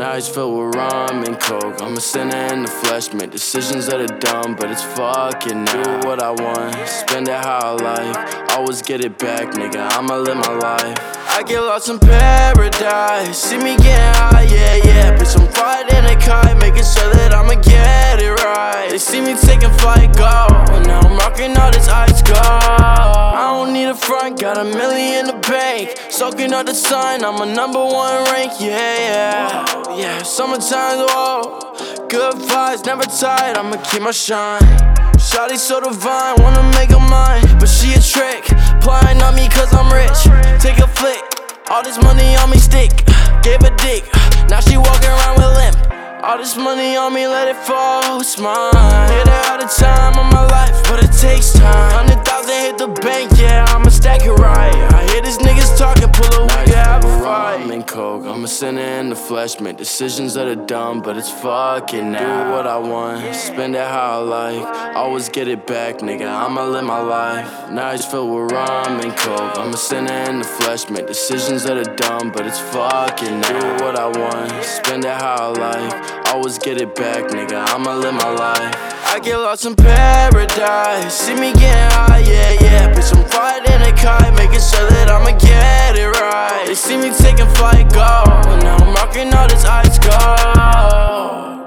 Nights filled with rum and coke. I'm a sinner in the flesh, make decisions that are dumb, but it's fucking now. Do what I want, spend it how I like. Always get it back, nigga, I'ma live my life. I get lost in paradise, see me getting high, yeah. Bitch, I'm fighting a kite, making sure that I'ma get it right. They see me taking flight, go, now I'm rocking all this ice gold. I don't need a front, got $1 million in the bank. Soaking up the sun, I'm a #1 rank, yeah. Summertime, whoa. Good vibes, never tired, I'ma keep my shine. Shawty so divine, wanna make her mine, but she a trick, plying on me cause I'm rich. Take a flick, all this money on me stick. Gave a dick, now she walking around with limp. All this money on me, let it fall, it's mine. Hit her out of time on my life, but it takes time. 100,000 hit the bank, yeah, I'ma stack it right. I hear these niggas talking, pull a we can have a fight. I'm in coke, I'm a sinner in the flesh, make decisions that are dumb, but it's fucking now. Do what I want, spend it how I like. Always get it back, nigga, I'ma live my life. Nights filled with rum and coke. I'm a sinner in the flesh, make decisions that are dumb, but it's fucking now. Do what I want, spend it how I like. Always get it back, nigga, I'ma live my life. I get lost in paradise, see me getting high, yeah. Bitch, I'm fighting a kite, making sure that I'ma get it right. They see me taking flight, go, now I'm rocking all this ice gold.